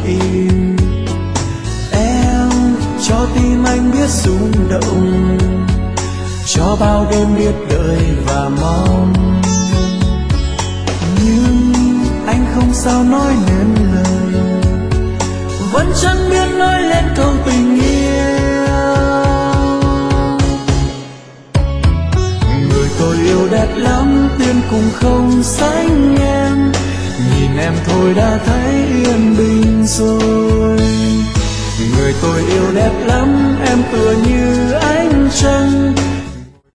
im. Em cho tim anh biết rung động, cho bao đêm biết đợi và mong. Nhưng anh không sao nói nên lời, vẫn chẳng biết nói lên câu tình yêu. Người tôi yêu đẹp lắm, tiên cũng không sánh em, nhìn em thôi đã thấy yên bình rồi. Người tôi yêu đẹp lắm, em tựa như ánh trăng,